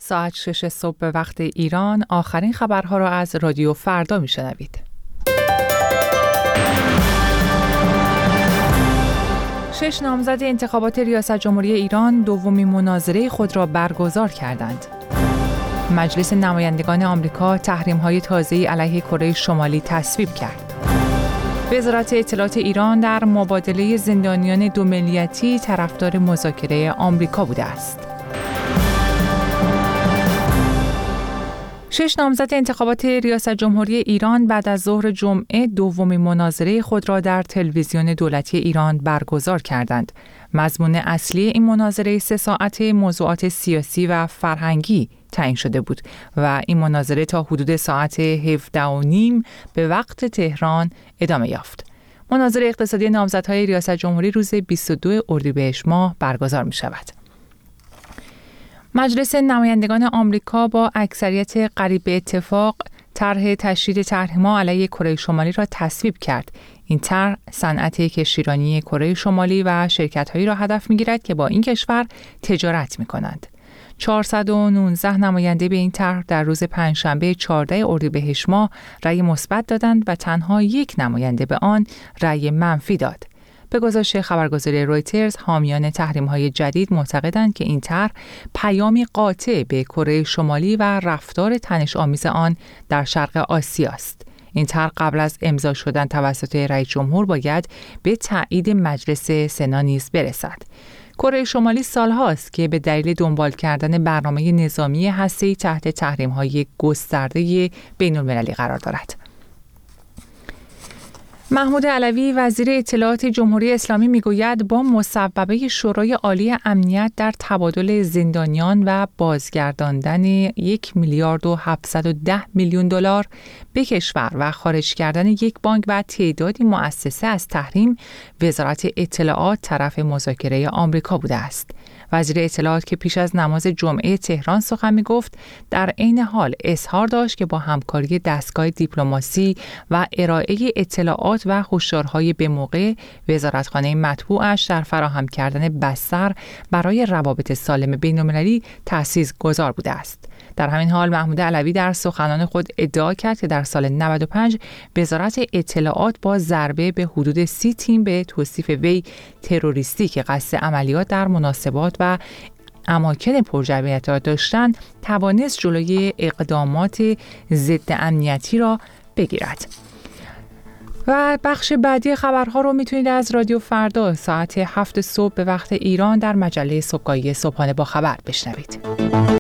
ساعت 6 صبح به وقت ایران آخرین خبرها را از رادیو فردا میشنوید. 6 نامزد انتخابات ریاست جمهوری ایران دومین مناظره خود را برگزار کردند. مجلس نمایندگان آمریکا تحریم‌های تازه‌ای علیه کره شمالی تصویب کرد. وزارت اطلاعات ایران در مبادله زندانیان 2 ملیتی طرفدار مذاکره آمریکا بوده است. 6 نامزد انتخابات ریاست جمهوری ایران بعد از ظهر جمعه دومین مناظره خود را در تلویزیون دولتی ایران برگزار کردند. مضمون اصلی این مناظره 3 ساعته موضوعات سیاسی و فرهنگی تعیین شده بود و این مناظره تا حدود ساعت 17:30 به وقت تهران ادامه یافت. مناظره اقتصادی نامزدهای ریاست جمهوری روز 22 اردیبهشت ماه برگزار می شود. مجلس نمایندگان آمریکا با اکثریت قریب به اتفاق طرح تشدید تحریم‌ها علیه کره شمالی را تصویب کرد. این طرح صنعت کشتیرانی کره شمالی و شرکت‌هایی را هدف می‌گیرد که با این کشور تجارت می‌کنند. 419 نماینده به این طرح در روز پنجشنبه 14 اردیبهشت ماه رأی مثبت دادند و تنها یک نماینده به آن رأی منفی داد. به گزارش خبرگزاری رویترز، حامیان تحریم‌های جدید معتقدند که این طرح پیامی قاطع به کره شمالی و رفتار طنزآمیز آن در شرق آسیا است. این طرح قبل از امضا شدن توسط رئیس جمهور باید به تایید مجلس سنا نیز برسد. کره شمالی سالهاست که به دلیل دنبال کردن برنامه نظامی هسته‌ای تحت تحریم‌های گسترده بین‌المللی قرار دارد. محمود علوی وزیر اطلاعات جمهوری اسلامی میگوید با مصوبه شورای عالی امنیت در تبادل زندانیان و بازگرداندن 1,710,000,000 دلار به کشور و خارج کردن یک بانک و تعدادی مؤسسه از تحریم، وزارت اطلاعات طرف مذاکره آمریکا بوده است. وزیر اطلاعات که پیش از نماز جمعه تهران سخن می‌گفت، در عین حال اظهار داشت که با همکاری دستگاه دیپلماسی و ارائه اطلاعات و هشدارهای به موقع، وزارتخانه مطبوعش در فراهم کردن بستر برای روابط سالم بین‌المللی تأسیس‌گذار بوده است. در همین حال محمود علوی در سخنان خود ادعا کرد که در سال 95 وزارت اطلاعات با ضربه به حدود 30 تیم به توصیف وی تروریستی که قصد عملیات در مناسبات و اماکن پرجمعیت را داشتند توانست جلوی اقدامات ضد امنیتی را بگیرد. و بخش بعدی خبرها رو میتونید از رادیو فردا ساعت 7 صبح به وقت ایران در مجله صبحگاهی صبحانه با خبر بشنوید.